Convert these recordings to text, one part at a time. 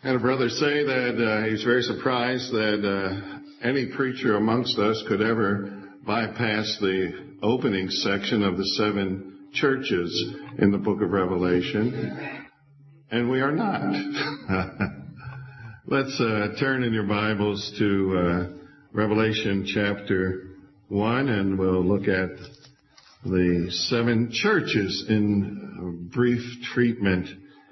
I had a brother say that he's very surprised that any preacher amongst us could ever bypass the opening section of the 7 churches in the book of Revelation, and we are not. Let's turn in your Bibles to Revelation chapter 1, and we'll look at the 7 churches in brief treatment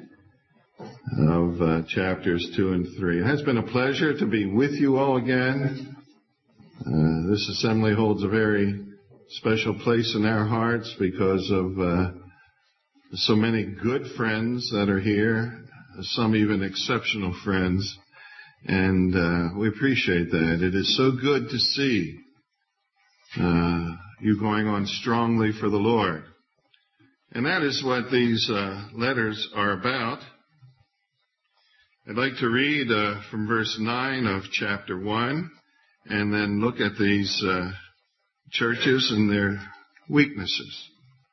of chapters 2 and 3. It has been a pleasure to be with you all again. This assembly holds a very special place in our hearts because of so many good friends that are here, some even exceptional friends, and we appreciate that. It is so good to see you going on strongly for the Lord. And that is what these letters are about. I'd like to read from verse 9 of chapter 1 and then look at these churches and their weaknesses.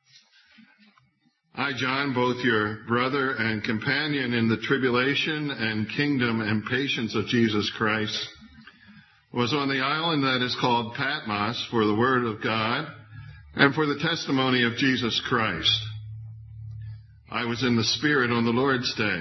I, John, both your brother and companion in the tribulation and kingdom and patience of Jesus Christ, was on the island that is called Patmos for the word of God and for the testimony of Jesus Christ. I was in the Spirit on the Lord's day,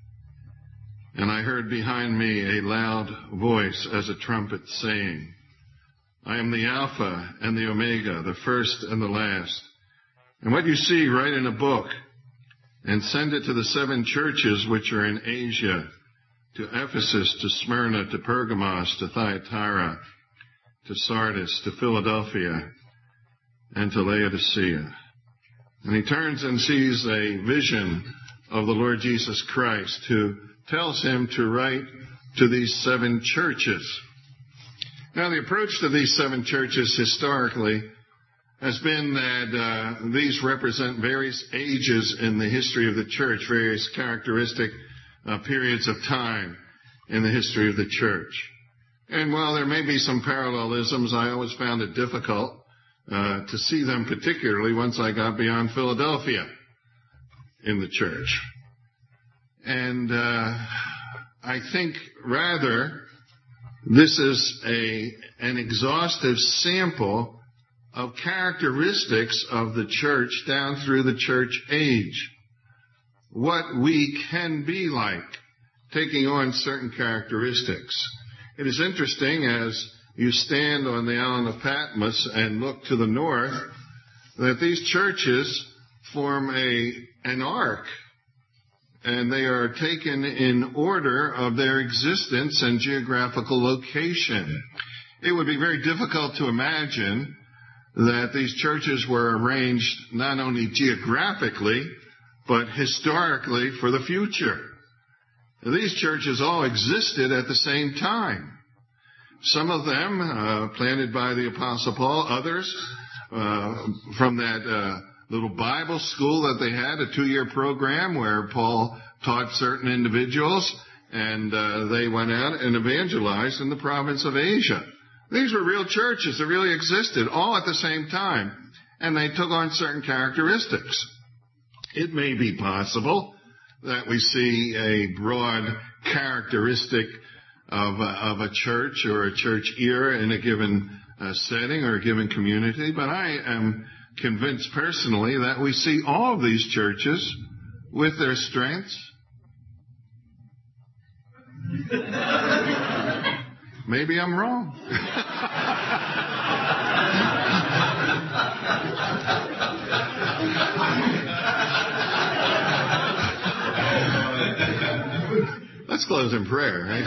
and I heard behind me a loud voice as a trumpet saying, I am the Alpha and the Omega, the first and the last. And what you see, write in a book and send it to the 7 churches which are in Asia, to Ephesus, to Smyrna, to Pergamos, to Thyatira, to Sardis, to Philadelphia, and to Laodicea. And he turns and sees a vision of the Lord Jesus Christ, who tells him to write to these 7 churches. Now, the approach to these 7 churches historically has been that these represent various ages in the history of the church, various characteristic periods of time in the history of the church. And while there may be some parallelisms, I always found it difficult to see them, particularly once I got beyond Philadelphia in the church. And I think rather this is an exhaustive sample of characteristics of the church down through the church age. What we can be like, taking on certain characteristics. It is interesting as you stand on the island of Patmos and look to the north that these churches form an arc, and they are taken in order of their existence and geographical location. It would be very difficult to imagine that these churches were arranged not only geographically, but historically for the future. These churches all existed at the same time. Some of them planted by the Apostle Paul, others from that little Bible school that they had, a 2-year program where Paul taught certain individuals, and they went out and evangelized in the province of Asia. These were real churches that really existed all at the same time, and they took on certain characteristics. It may be possible that we see a broad characteristic of a church or a church era in a given setting or a given community, but I am convinced personally that we see all of these churches with their strengths. Maybe I'm wrong. Let's close in prayer, right?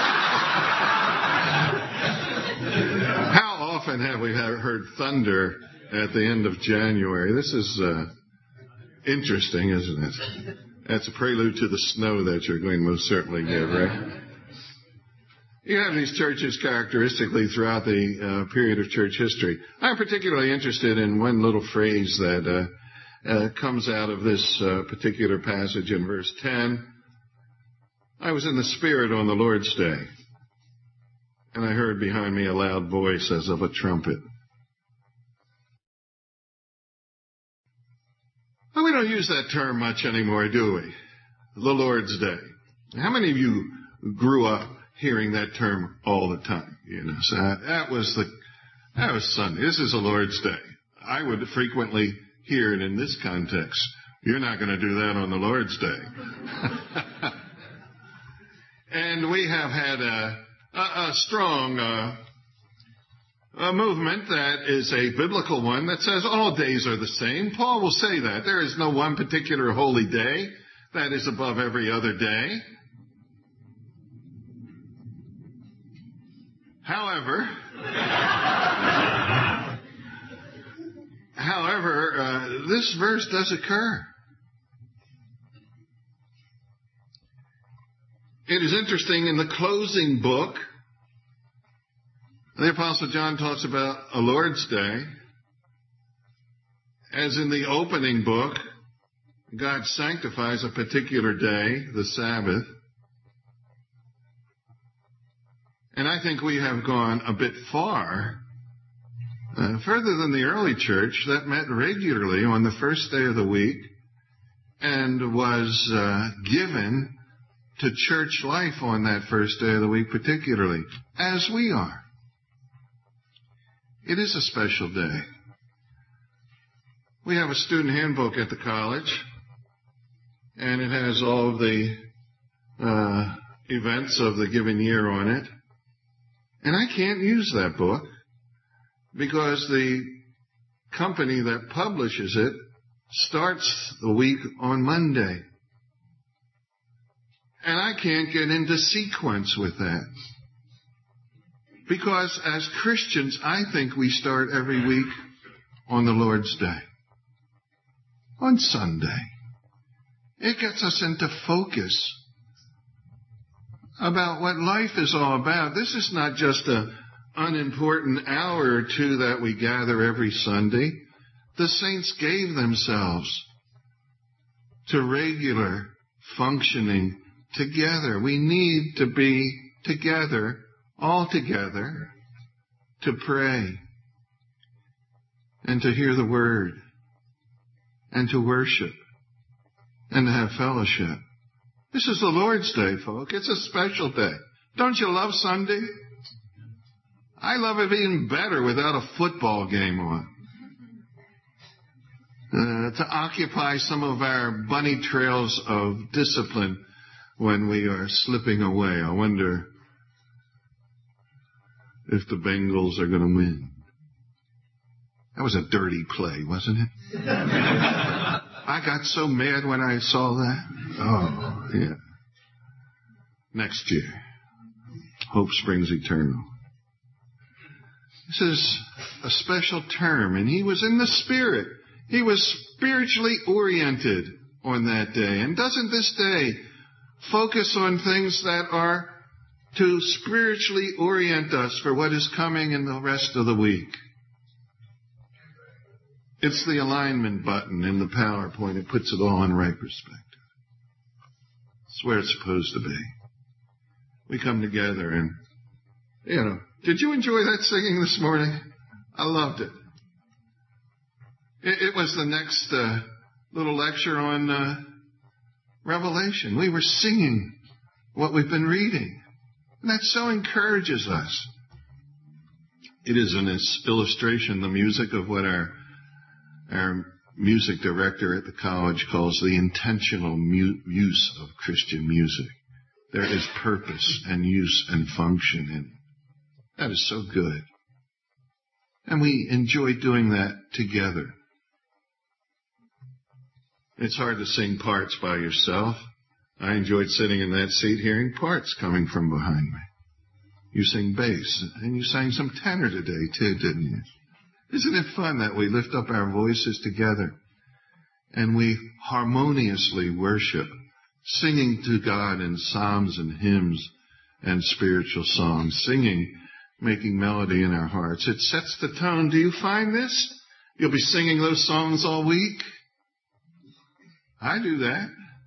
How often have we heard thunder at the end of January? This is interesting, isn't it? That's a prelude to the snow that you're going to most certainly get, right? You have these churches characteristically throughout the period of church history. I'm particularly interested in one little phrase that comes out of this particular passage in verse 10. I was in the Spirit on the Lord's day, and I heard behind me a loud voice as of a trumpet. Well, we don't use that term much anymore, do we? The Lord's day. How many of you grew up hearing that term all the time? So that was Sunday. This is the Lord's Day. I would frequently hear it in this context. You're not going to do that on the Lord's Day. And we have had a strong movement that is a biblical one that says all days are the same. Paul will say that. There is no one particular holy day that is above every other day. However, this verse does occur. It is interesting, in the closing book, the Apostle John talks about a Lord's Day. As in the opening book, God sanctifies a particular day, the Sabbath. And I think we have gone a bit far, further than the early church that met regularly on the first day of the week and was given to church life on that first day of the week particularly, as we are. It is a special day. We have a student handbook at the college, and it has all of the events of the given year on it. And I can't use that book because the company that publishes it starts the week on Monday. And I can't get into sequence with that. Because as Christians, I think we start every week on the Lord's Day. On Sunday. It gets us into focus about what life is all about. This is not just an unimportant hour or two that we gather every Sunday. The saints gave themselves to regular functioning together. We need to be together, all together, to pray and to hear the word and to worship and to have fellowship. This is the Lord's Day, folk. It's a special day. Don't you love Sunday? I love it even better without a football game on. To occupy some of our bunny trails of discipline when we are slipping away. I wonder if the Bengals are going to win. That was a dirty play, wasn't it? I got so mad when I saw that. Oh, yeah. Next year. Hope springs eternal. This is a special term, and he was in the Spirit. He was spiritually oriented on that day. And doesn't this day focus on things that are to spiritually orient us for what is coming in the rest of the week? It's the alignment button in the PowerPoint. It puts it all in right perspective. It's where it's supposed to be. We come together and, did you enjoy that singing this morning? I loved it. It was the next little lecture on Revelation. We were singing what we've been reading. And that so encourages us. It is an illustration, the music, of what our music director at the college calls the intentional use of Christian music. There is purpose and use and function in it. That is so good. And we enjoy doing that together. It's hard to sing parts by yourself. I enjoyed sitting in that seat hearing parts coming from behind me. You sing bass, and you sang some tenor today too, didn't you? Isn't it fun that we lift up our voices together and we harmoniously worship, singing to God in psalms and hymns and spiritual songs, singing, making melody in our hearts? It sets the tone. Do you find this? You'll be singing those songs all week? I do that.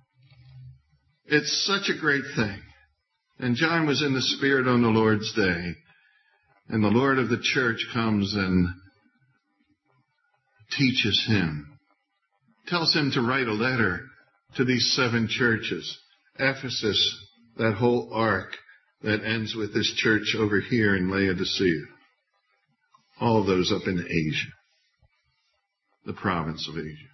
It's such a great thing. And John was in the Spirit on the Lord's Day, and the Lord of the church comes and teaches him, tells him to write a letter to these 7 churches: Ephesus, that whole arc that ends with this church over here in Laodicea. All of those up in Asia, the province of Asia.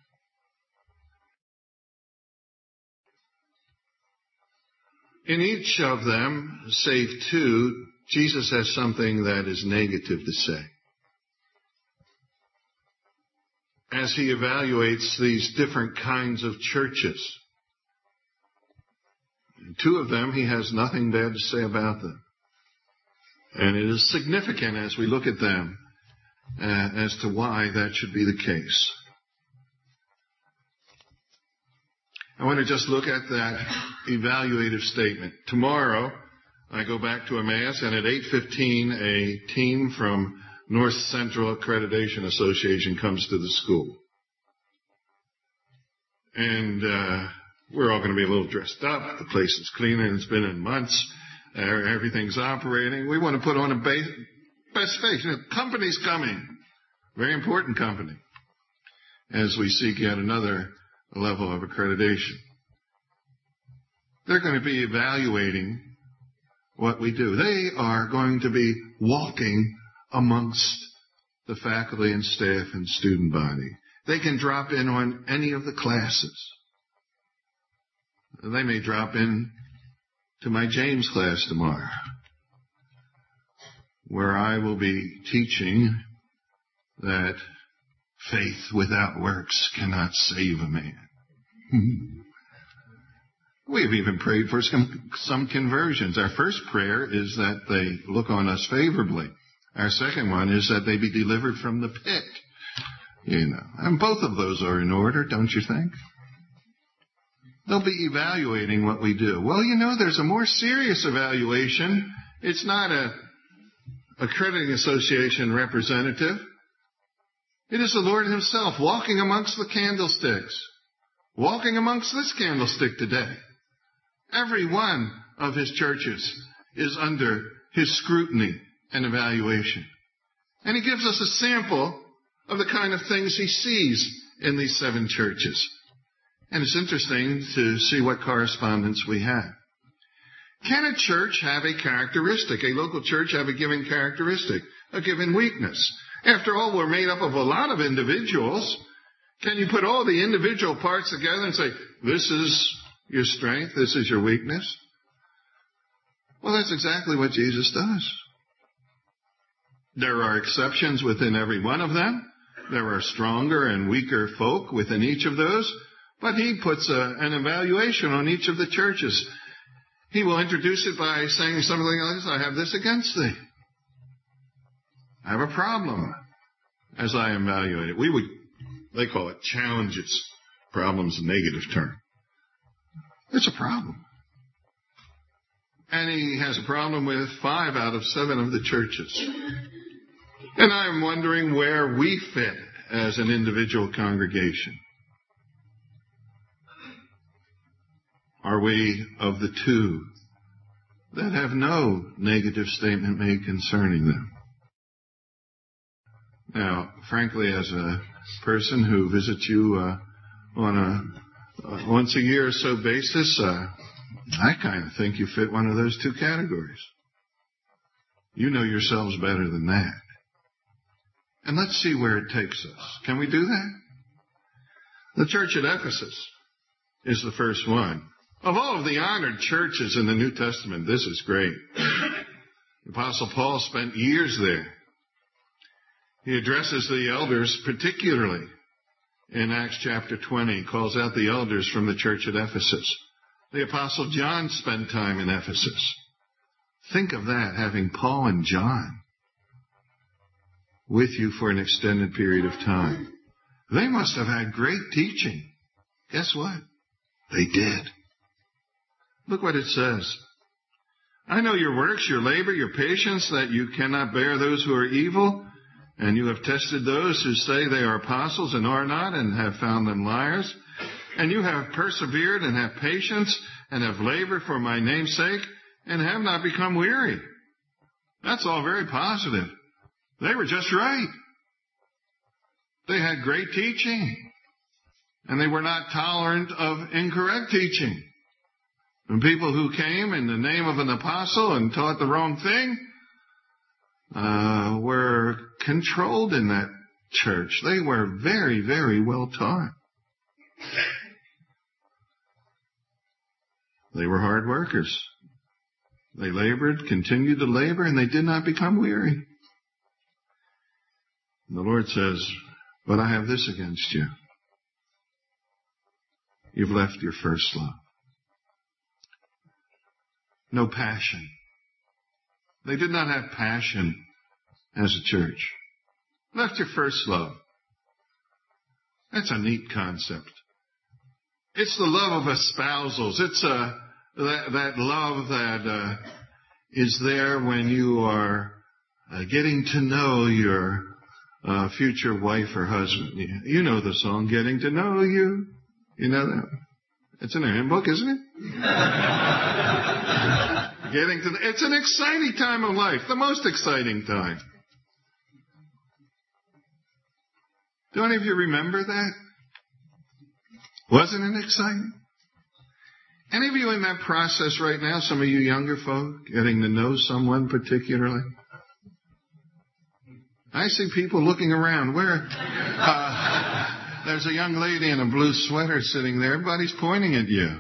In each of them, save two, Jesus has something that is negative to say. As he evaluates these different kinds of churches, in two of them, he has nothing bad to say about them. And it is significant as we look at them as to why that should be the case. I want to just look at that evaluative statement. Tomorrow, I go back to Emmaus, and at 8:15, a team from North Central Accreditation Association comes to the school. And we're all going to be a little dressed up. The place is cleaner than it's been in months. Everything's operating. We want to put on a best face. Company's coming. Very important company. As we seek yet another level of accreditation. They're going to be evaluating what we do. They are going to be walking amongst the faculty and staff and student body. They can drop in on any of the classes. They may drop in to my James class tomorrow, where I will be teaching that faith without works cannot save a man. We've even prayed for some conversions. Our first prayer is that they look on us favorably. Our second one is that they be delivered from the pit. And both of those are in order, don't you think? They'll be evaluating what we do. Well, there's a more serious evaluation. It's not a accrediting association representative. It is the Lord himself walking amongst the candlesticks, walking amongst this candlestick today. Every one of his churches is under his scrutiny and evaluation. And he gives us a sample of the kind of things he sees in these 7 churches. And it's interesting to see what correspondence we have. Can a church have a characteristic, a local church have a given characteristic, a given weakness? After all, we're made up of a lot of individuals. Can you put all the individual parts together and say, this is your strength, this is your weakness? Well, that's exactly what Jesus does. There are exceptions within every one of them. There are stronger and weaker folk within each of those. But he puts an evaluation on each of the churches. He will introduce it by saying something like this: I have this against thee. I have a problem as I evaluate it. They call it challenges. Problem's a negative term. It's a problem. And he has a problem with 5 out of 7 of the churches. And I'm wondering where we fit as an individual congregation. Are we of the 2 that have no negative statement made concerning them? Now, frankly, as a person who visits you on a once a year or so basis, I kind of think you fit one of those 2 categories. You know yourselves better than that. And let's see where it takes us. Can we do that? The church at Ephesus is the first one. Of all of the honored churches in the New Testament, this is great. The Apostle Paul spent years there. He addresses the elders particularly in Acts chapter 20. He calls out the elders from the church at Ephesus. The Apostle John spent time in Ephesus. Think of that, having Paul and John with you for an extended period of time. They must have had great teaching. Guess what? They did. Look what it says. I know your works, your labor, your patience, that you cannot bear those who are evil, and you have tested those who say they are apostles and are not, and have found them liars. And you have persevered and have patience and have labored for my name's sake and have not become weary. That's all very positive. They were just right. They had great teaching, and they were not tolerant of incorrect teaching. And people who came in the name of an apostle and taught the wrong thing were controlled in that church. They were very, very well taught. They were hard workers. They labored, continued to labor, and they did not become weary. And the Lord says, but I have this against you. You've left your first love. No passion. They did not have passion as a church. Left your first love. That's a neat concept. It's the love of espousals. It's that love that is there when you are getting to know your future wife or husband. You know the song, Getting to Know You. You know that? It's in a hymn book, isn't it? It's an exciting time of life, the most exciting time. Do any of you remember that? Wasn't it exciting? Any of you in that process right now, some of you younger folk, getting to know someone particularly? I see people looking around. There's a young lady in a blue sweater sitting there. Everybody's pointing at you.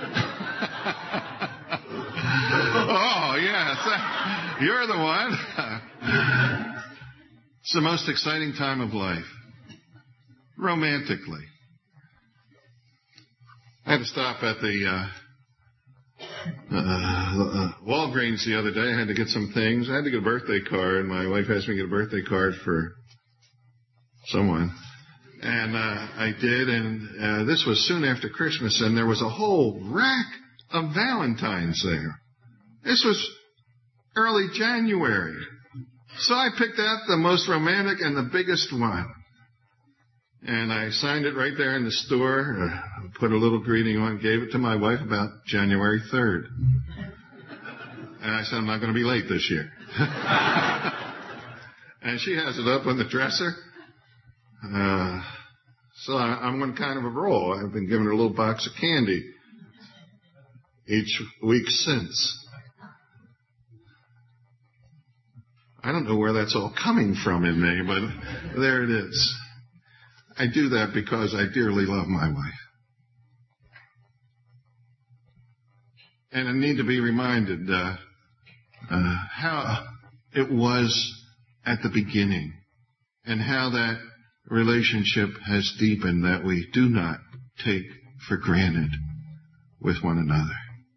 Oh, yes. You're the one. It's the most exciting time of life. Romantically. I had to stop at the Walgreens the other day. I had to get some things. I had to get a birthday card. My wife asked me to get a birthday card for someone. And I did, and this was soon after Christmas, and there was a whole rack of Valentines there. This was early January. So I picked out the most romantic and the biggest one. And I signed it right there in the store, put a little greeting on, gave it to my wife about January 3rd. And I said, I'm not going to be late this year. And she has it up on the dresser. So I'm on kind of a roll. I've been giving her a little box of candy each week since. I don't know where that's all coming from in me, but there it is. I do that because I dearly love my wife. And I need to be reminded how it was at the beginning and how that relationship has deepened that we do not take for granted with one another.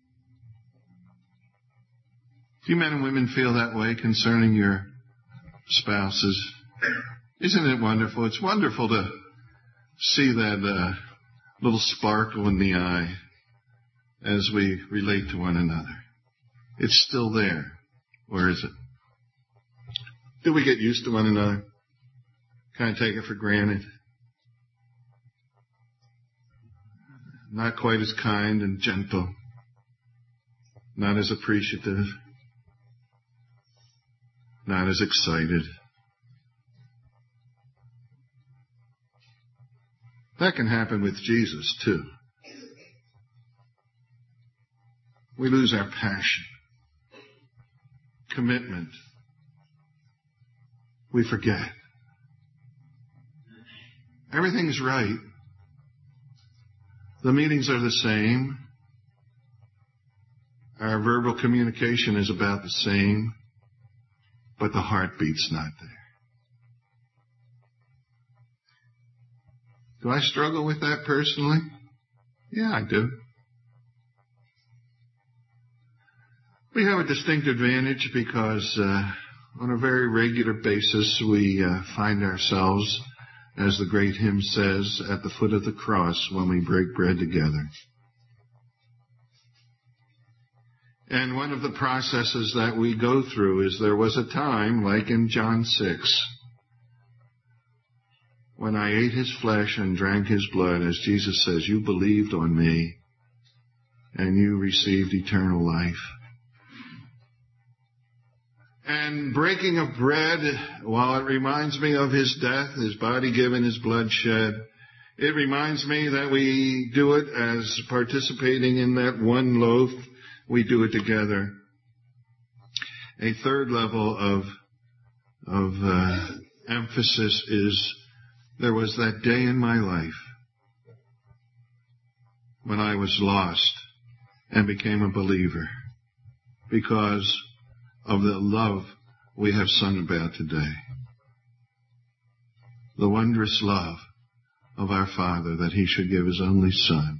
Do you men and women feel that way concerning your spouses? Isn't it wonderful? It's wonderful to see that little sparkle in the eye as we relate to one another. It's still there. Or is it? Do we get used to one another? Kind of take it for granted? Not quite as kind and gentle. Not as appreciative. Not as excited. That can happen with Jesus, too. We lose our passion, commitment. We forget. Everything's right. The meetings are the same. Our verbal communication is about the same, but the heartbeat's not there. Do I struggle with that personally? Yeah, I do. We have a distinct advantage because on a very regular basis we find ourselves, as the great hymn says, at the foot of the cross when we break bread together. And one of the processes that we go through is there was a time, like in John 6, when I ate his flesh and drank his blood, as Jesus says, you believed on me and you received eternal life. And breaking of bread, while it reminds me of his death, his body given, his blood shed, It reminds me that we do it as participating in that one loaf. We do it together. A third level of emphasis is there was that day in my life when I was lost and became a believer because of the love we have sung about today. The wondrous love of our Father that He should give His only Son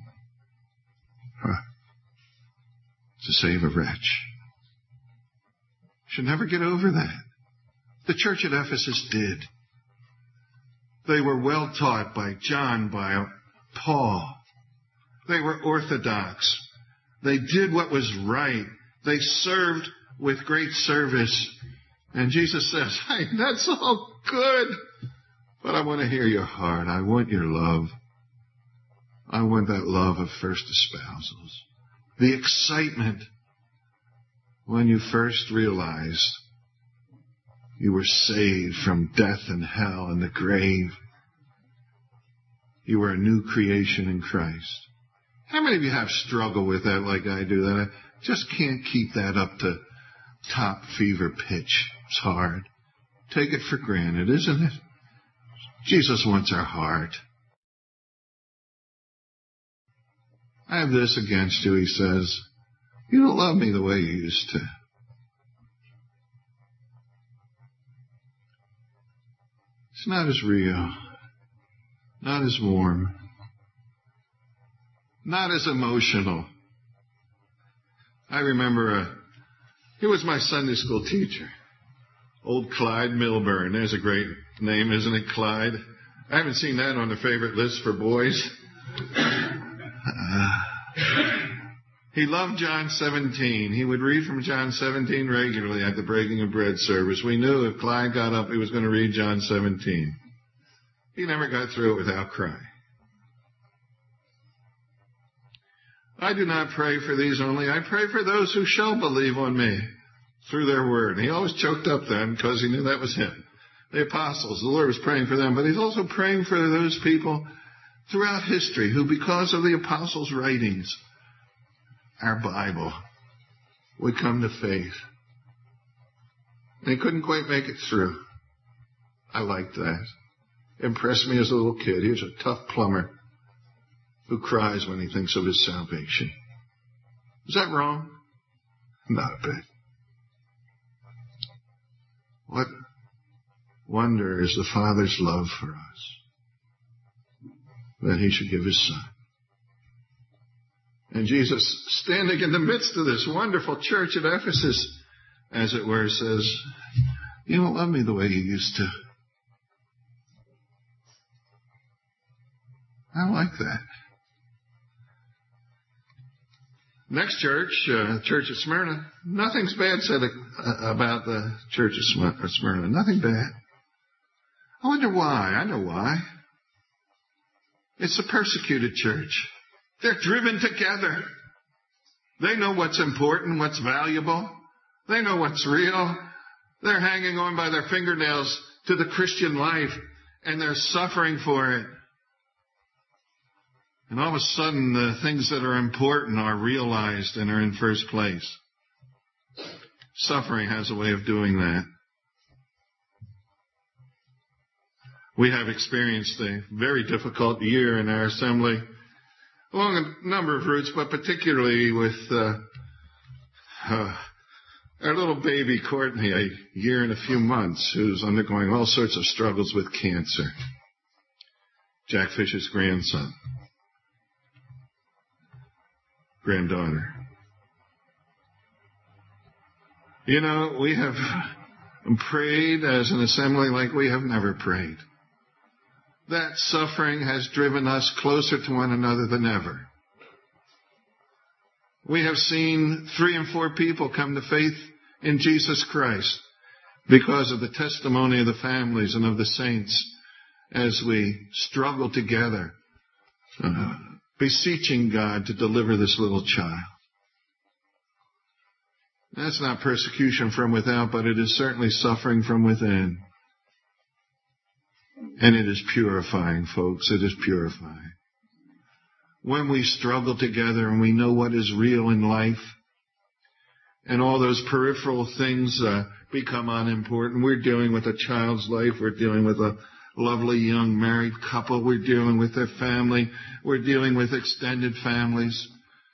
to save a wretch. Should never get over that. The church at Ephesus did. They were well taught by John, by Paul. They were orthodox. They did what was right. They served with great service. And Jesus says, hey, that's all good. But I want to hear your heart. I want your love. I want that love of first espousals. The excitement when you first realized you were saved from death and hell and the grave. You were a new creation in Christ. How many of you have struggled with that like I do? That I just can't keep that up to top fever pitch. It's hard. Take it for granted, isn't it? Jesus wants our heart. I have this against you, he says. You don't love me the way you used to. It's not as real, not as warm, not as emotional. I remember he was my Sunday school teacher, old Clyde Milburn. There's a great name, isn't it, Clyde? I haven't seen that on the favorite list for boys. He loved John 17. He would read from John 17 regularly at the breaking of bread service. We knew if Clyde got up, he was going to read John 17. He never got through it without crying. I do not pray for these only. I pray for those who shall believe on me through their word. And he always choked up then because he knew that was him. The apostles, the Lord was praying for them, but he's also praying for those people throughout history who, because of the apostles' writings, our Bible, would come to faith. They couldn't quite make it through. I liked that. Impressed me as a little kid. Here's a tough plumber who cries when he thinks of his salvation. Is that wrong? Not a bit. What wonder is the Father's love for us, that he should give his Son. And Jesus, standing in the midst of this wonderful church at Ephesus, as it were, says, you don't love me the way you used to. I like that. Next church, Church of Smyrna, nothing's bad said about the Church of Smyrna. Nothing bad. I wonder why. I know why. It's a persecuted church. They're driven together. They know what's important, what's valuable. They know what's real. They're hanging on by their fingernails to the Christian life, and they're suffering for it. And all of a sudden, the things that are important are realized and are in first place. Suffering has a way of doing that. We have experienced a very difficult year in our assembly, along a number of routes, but particularly with our little baby Courtney, a year and a few months, who's undergoing all sorts of struggles with cancer. Jack Fisher's granddaughter. You know, we have prayed as an assembly like we have never prayed. That suffering has driven us closer to one another than ever. We have seen 3 and 4 people come to faith in Jesus Christ because of the testimony of the families and of the saints as we struggle together, beseeching God to deliver this little child. That's not persecution from without, but it is certainly suffering from within. And it is purifying, folks. It is purifying. When we struggle together and we know what is real in life, and all those peripheral things become unimportant. We're dealing with a child's life. We're dealing with a lovely young married couple. We're dealing with their family. We're dealing with extended families.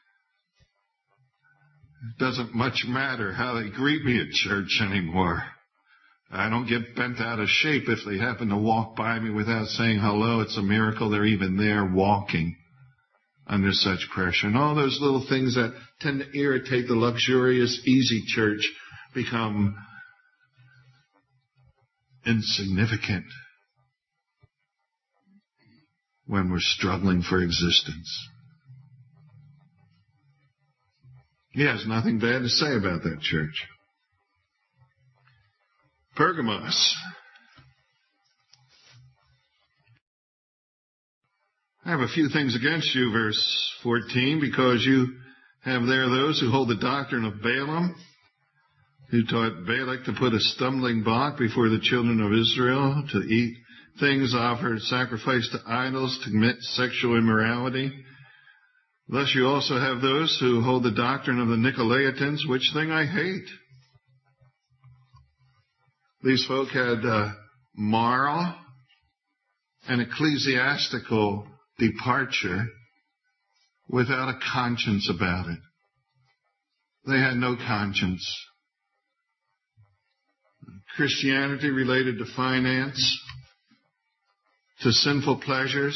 It doesn't much matter how they greet me at church anymore. I don't get bent out of shape if they happen to walk by me without saying hello. It's a miracle they're even there walking under such pressure. And all those little things that tend to irritate the luxurious, easy church become insignificant when we're struggling for existence. He has nothing bad to say about that church. Pergamos. I have a few things against you, verse 14, because you have there those who hold the doctrine of Balaam, who taught Balak to put a stumbling block before the children of Israel, to eat things offered sacrificed to idols, to commit sexual immorality. Thus you also have those who hold the doctrine of the Nicolaitans, which thing I hate. These folk had moral and ecclesiastical departure without a conscience about it. They had no conscience. Christianity related to finance, to sinful pleasures,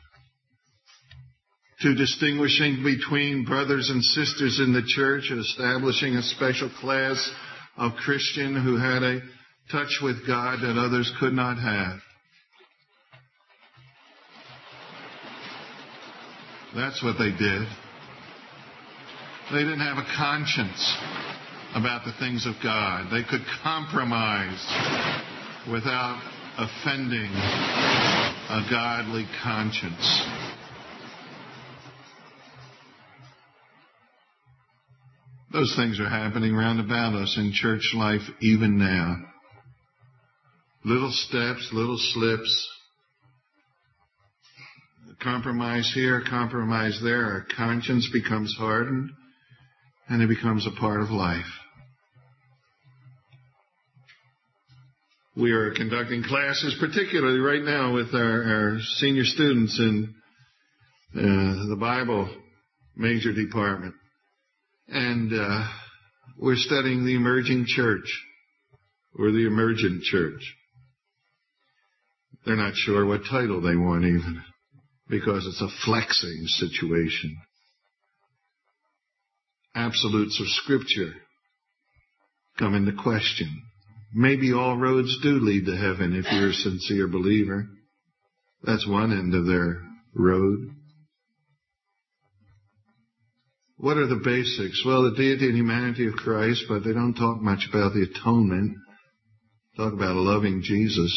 to distinguishing between brothers and sisters in the church, establishing a special class of Christian who had a touch with God that others could not have. That's what they did. They didn't have a conscience about the things of God. They could compromise without offending a godly conscience. Those things are happening round about us in church life even now. Little steps, little slips. Compromise here, compromise there. Our conscience becomes hardened, and it becomes a part of life. We are conducting classes, particularly right now with our senior students in the Bible major department. And we're studying the emerging church, or the emergent church. They're not sure what title they want even, because it's a flexing situation. Absolutes of Scripture come into question. Maybe all roads do lead to heaven if you're a sincere believer. That's one end of their road. What are the basics? Well, the deity and humanity of Christ, but they don't talk much about the atonement. Talk about loving Jesus.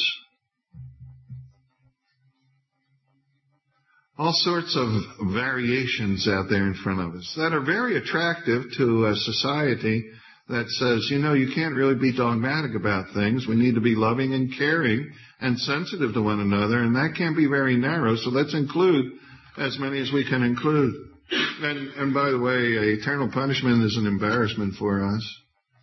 All sorts of variations out there in front of us that are very attractive to a society that says, you can't really be dogmatic about things. We need to be loving and caring and sensitive to one another, and that can't be very narrow, so let's include as many as we can include. And by the way, eternal punishment is an embarrassment for us.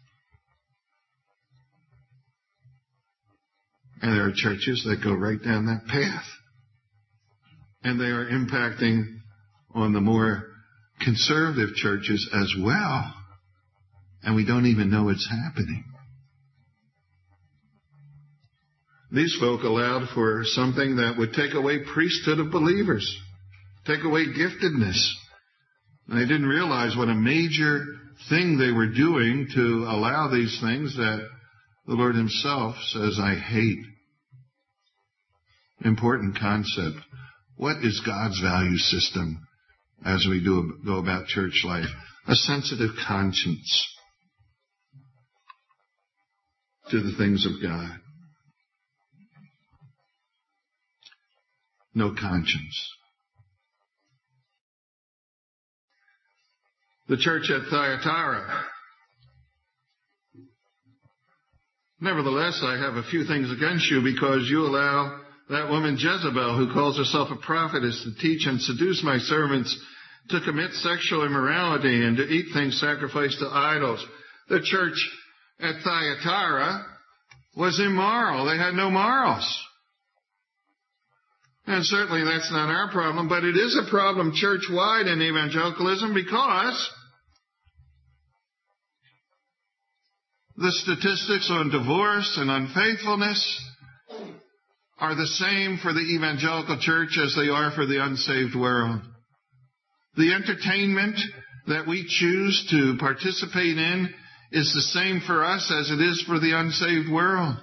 And there are churches that go right down that path. And they are impacting on the more conservative churches as well. And we don't even know it's happening. These folk allowed for something that would take away priesthood of believers, take away giftedness. And they didn't realize what a major thing they were doing to allow these things that the Lord Himself says, I hate. Important concept. What is God's value system as we go about church life? A sensitive conscience to the things of God. No conscience. The church at Thyatira. Nevertheless, I have a few things against you because you allow that woman Jezebel, who calls herself a prophetess, to teach and seduce my servants to commit sexual immorality and to eat things sacrificed to idols. The church at Thyatira was immoral. They had no morals. And certainly that's not our problem, but it is a problem church-wide in evangelicalism because the statistics on divorce and unfaithfulness are the same for the evangelical church as they are for the unsaved world. The entertainment that we choose to participate in is the same for us as it is for the unsaved world.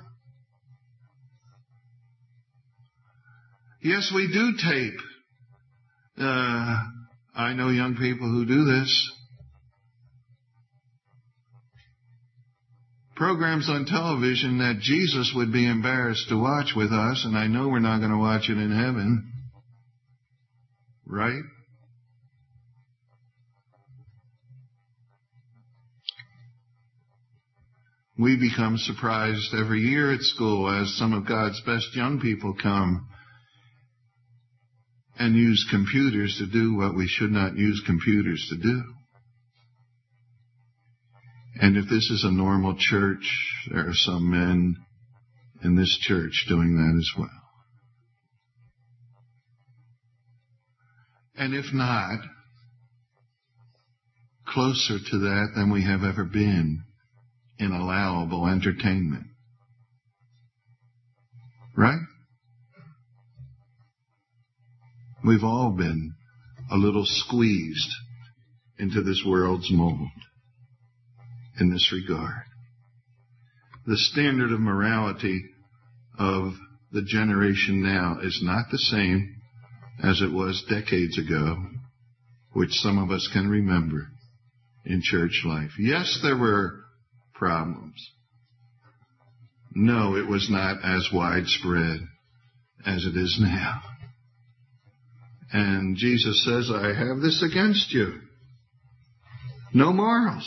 Yes, we do tape. I know young people who do this. Programs on television that Jesus would be embarrassed to watch with us, and I know we're not going to watch it in heaven. Right? We become surprised every year at school as some of God's best young people come and use computers to do what we should not use computers to do. And if this is a normal church, there are some men in this church doing that as well. And if not, closer to that than we have ever been in allowable entertainment. Right? We've all been a little squeezed into this world's mold in this regard. The standard of morality of the generation now is not the same as it was decades ago, which some of us can remember in church life. Yes, there were problems. No, it was not as widespread as it is now. And Jesus says, I have this against you. No morals.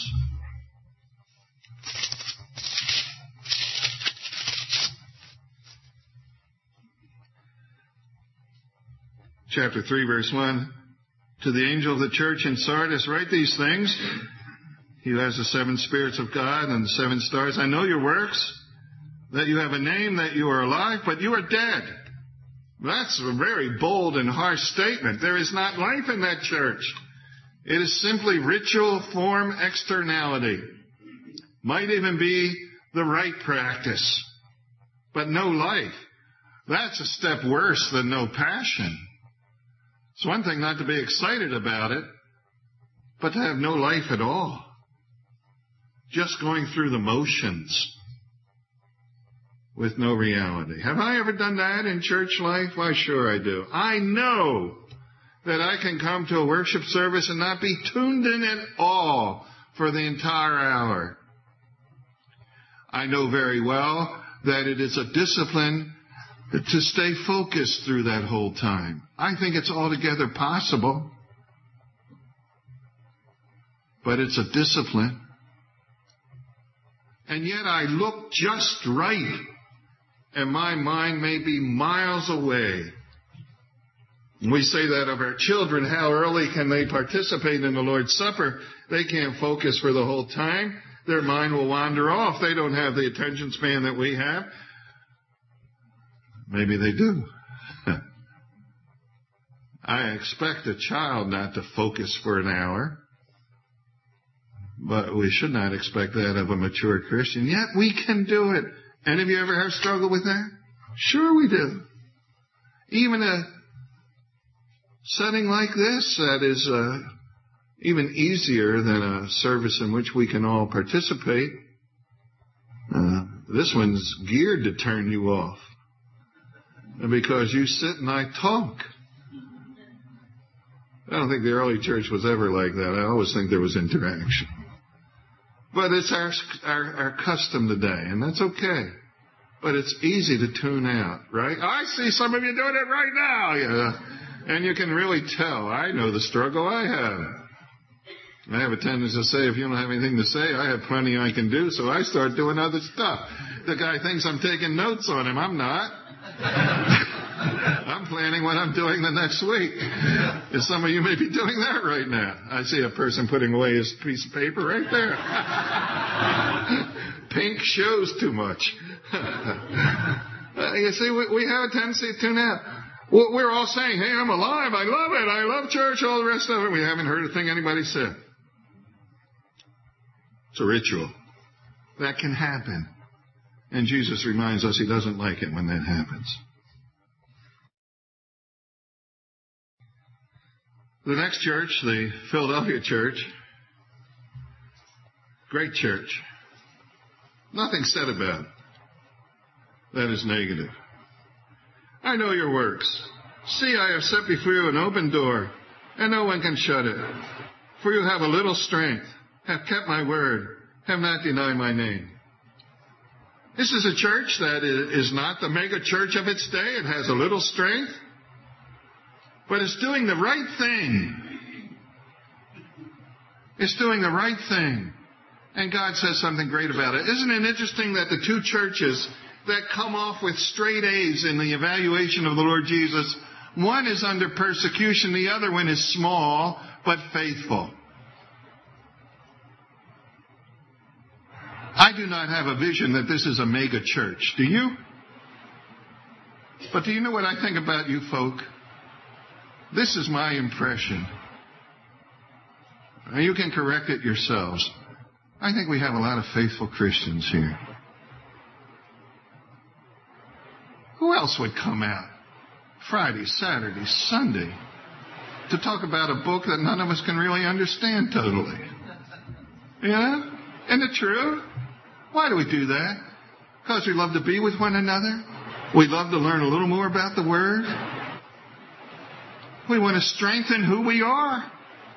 Chapter 3, verse 1. To the angel of the church in Sardis, write these things. He who has the 7 spirits of God and the 7 stars. I know your works, that you have a name, that you are alive, but you are dead. That's a very bold and harsh statement. There is not life in that church. It is simply ritual, form, externality. Might even be the right practice, but no life. That's a step worse than no passion. It's one thing not to be excited about it, but to have no life at all. Just going through the motions with no reality. Have I ever done that in church life? Why, sure I do. I know that I can come to a worship service and not be tuned in at all for the entire hour. I know very well that it is a discipline to stay focused through that whole time. I think it's altogether possible, but it's a discipline. And yet I look just right, and my mind may be miles away. We say that of our children. How early can they participate in the Lord's Supper? They can't focus for the whole time. Their mind will wander off. They don't have the attention span that we have. Maybe they do. I expect a child not to focus for an hour, but we should not expect that of a mature Christian. Yet we can do it. Any of you ever have struggled with that? Sure we do. Even a setting like this that is even easier than a service in which we can all participate. This one's geared to turn you off. Because you sit and I talk. I don't think the early church was ever like that. I always think there was interaction. But it's our custom today, and that's okay. But it's easy to tune out, right? I see some of you doing it right now. Yeah. And you can really tell. I know the struggle I have. I have a tendency to say, if you don't have anything to say, I have plenty I can do, so I start doing other stuff. The guy thinks I'm taking notes on him. I'm not. I'm planning what I'm doing the next week. And some of you may be doing that right now. I see a person putting away his piece of paper right there. Pink shows too much. You see, we have a tendency to tune out. We're all saying, hey, I'm alive, I love it, I love church, all the rest of it. We haven't heard a thing anybody said. It's a ritual. That can happen. And Jesus reminds us he doesn't like it when that happens. The next church, the Philadelphia church, great church. Nothing said about it. That is negative. I know your works. See, I have set before you an open door, and no one can shut it. For you have a little strength, have kept my word, have not denied my name. This is a church that is not the mega church of its day. It has a little strength, but it's doing the right thing. It's doing the right thing. And God says something great about it. Isn't it interesting that the two churches that come off with straight A's in the evaluation of the Lord Jesus, one is under persecution, the other one is small but faithful. I do not have a vision that this is a mega church. Do you? But do you know what I think about you folk? This is my impression. You can correct it yourselves. I think we have a lot of faithful Christians here. Who else would come out Friday, Saturday, Sunday to talk about a book that none of us can really understand totally? Yeah? Isn't it true? Why do we do that? Because we love to be with one another. We love to learn a little more about the Word. We want to strengthen who we are.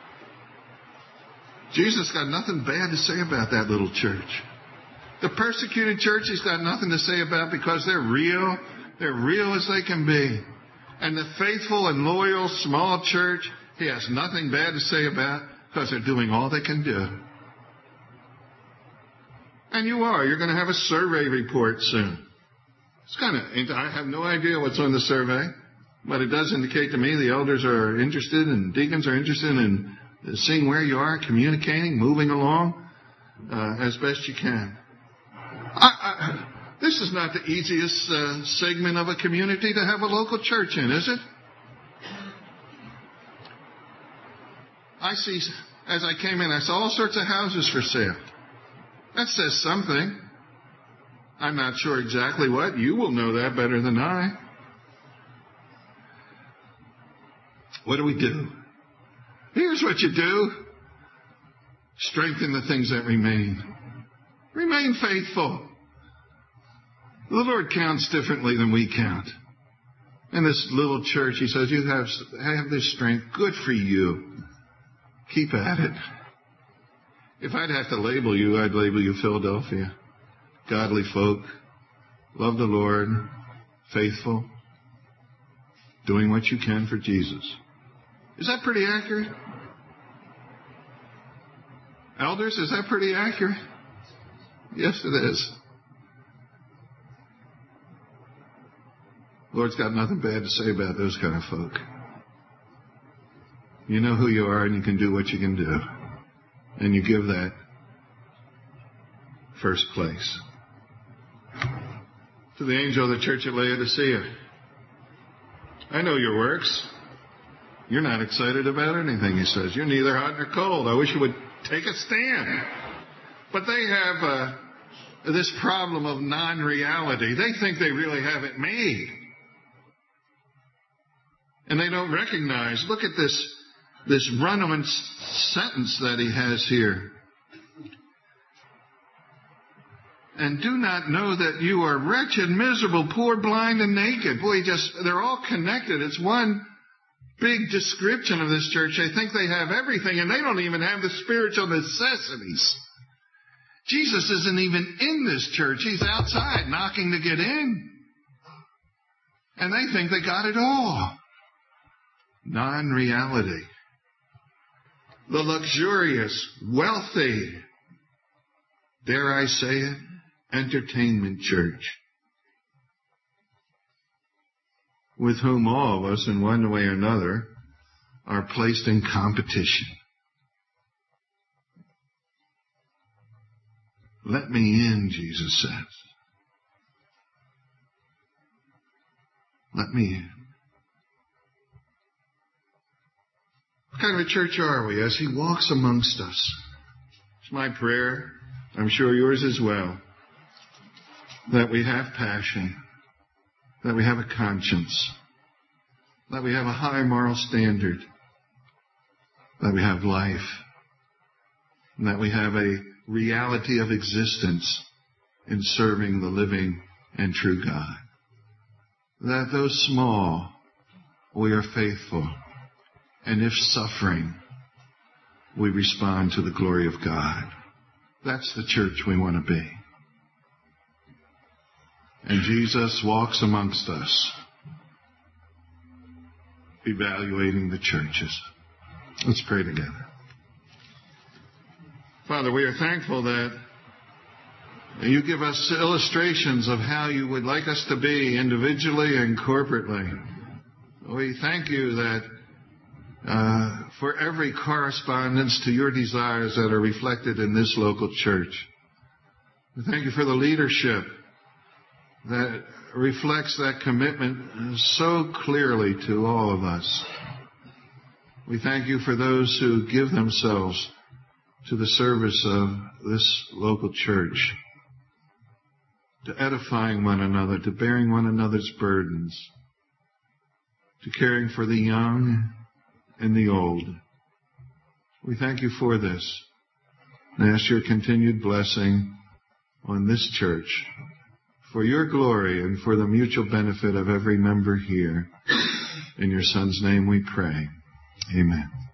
Jesus got nothing bad to say about that little church. The persecuted church he's got nothing to say about because they're real. They're real as they can be. And the faithful and loyal small church, he has nothing bad to say about because they're doing all they can do. And you are. You're going to have a survey report soon. I have no idea what's on the survey, but it does indicate to me the elders are interested and deacons are interested in seeing where you are, communicating, moving along as best you can. This is not the easiest segment of a community to have a local church in, is it? I see, as I came in, I saw all sorts of houses for sale. That says something. I'm not sure exactly what. You will know that better than I. What do we do? Here's what you do. Strengthen the things that remain. Remain faithful. The Lord counts differently than we count. In this little church, he says, you have this strength. Good for you. Keep at it. If I'd have to label you, I'd label you Philadelphia. Godly folk. Love the Lord. Faithful. Doing what you can for Jesus. Is that pretty accurate? Elders, is that pretty accurate? Yes, it is. Lord's got nothing bad to say about those kind of folk. You know who you are and you can do what you can do. And you give that first place. To the angel of the church at Laodicea, I know your works. You're not excited about anything, he says. You're neither hot nor cold. I wish you would take a stand. But they have this problem of non-reality. They think they really have it made. And they don't recognize, look at this run-on sentence that he has here. And do not know that you are wretched, miserable, poor, blind, and naked. Boy, they're all connected. It's one big description of this church. They think they have everything, and they don't even have the spiritual necessities. Jesus isn't even in this church. He's outside knocking to get in. And they think they got it all. Non-reality. The luxurious, wealthy, dare I say it, entertainment church. with whom all of us, in one way or another, are placed in competition. Let me in, Jesus says. Let me in. What kind of a church are we as He walks amongst us? It's my prayer, I'm sure yours as well, that we have passion, that we have a conscience, that we have a high moral standard, that we have life, and that we have a reality of existence in serving the living and true God. That though small, we are faithful, and if suffering, we respond to the glory of God. That's the church we want to be. And Jesus walks amongst us, evaluating the churches. Let's pray together. Father, we are thankful that you give us illustrations of how you would like us to be individually and corporately. We thank you that for every correspondence to your desires that are reflected in this local church. We thank you for the leadership that reflects that commitment so clearly to all of us. We thank you for those who give themselves to the service of this local church, to edifying one another, to bearing one another's burdens, to caring for the young and the old. We thank you for this and ask your continued blessing on this church for your glory and for the mutual benefit of every member here. In your Son's name we pray. Amen.